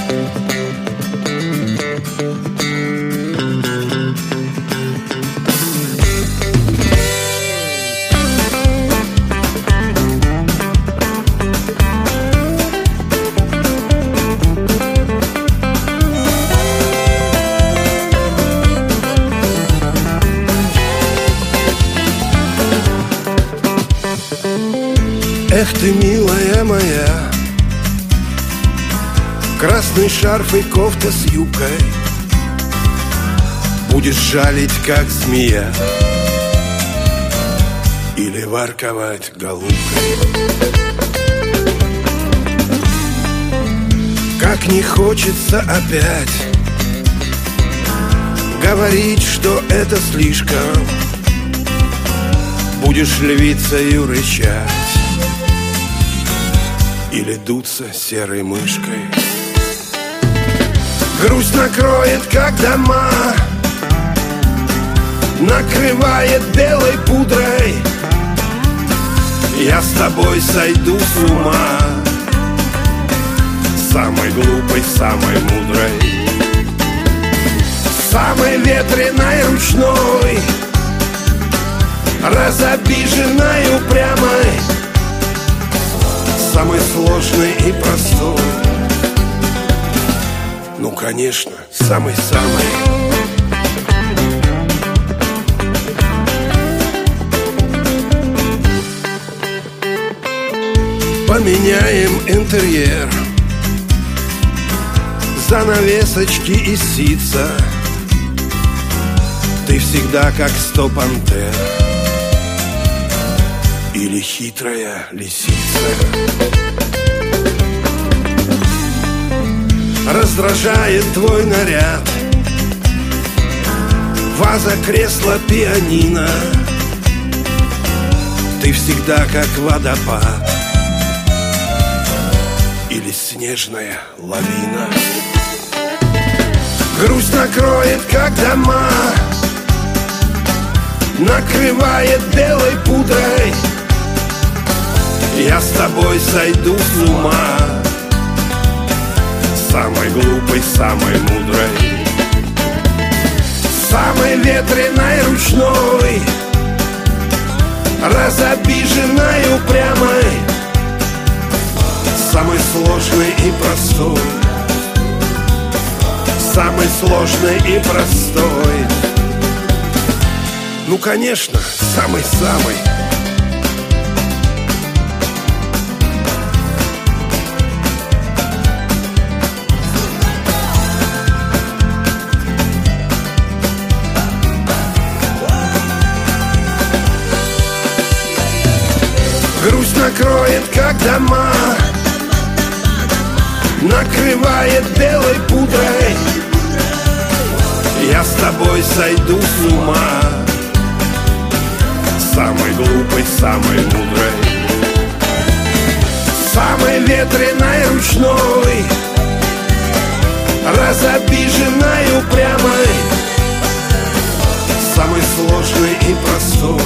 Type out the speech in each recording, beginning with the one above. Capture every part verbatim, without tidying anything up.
Эх ты, милая моя, красный шарф и кофта с юбкой, будешь жалить, как змея, или ворковать голубкой. Как не хочется опять говорить, что это слишком, будешь львицею рычать или дуться серой мышкой. Грусть накроет, как дома, накрывает белой пудрой. Я с тобой сойду с ума, самой глупой, самой мудрой, самой ветреной, ручной, разобиженной, упрямой, самый сложный и простой. Ну, конечно, самый-самый. Поменяем интерьер, занавесочки из ситца. Ты всегда как сто пантер или хитрая лисица. Раздражает твой наряд, ваза, кресло, пианино. Ты всегда как водопад или снежная лавина. Грусть накроет, как дома, накрывает белой пудрой. Я с тобой сойду с ума, самой глупой, самой мудрой, самой ветреной, ручной, разобиженной, упрямой, самой сложной и простой, самой сложной и простой. Ну, конечно, самый-самый. Грусть накроет, как дома, накрывает белой пудрой. Я с тобой сойду с ума, самой глупой, самой мудрой, самой ветреной, ручной, разобиженной, упрямой, самой сложной и простой,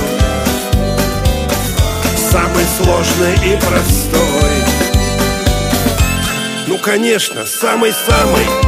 самый сложный и простой. Ну, конечно, самый-самый.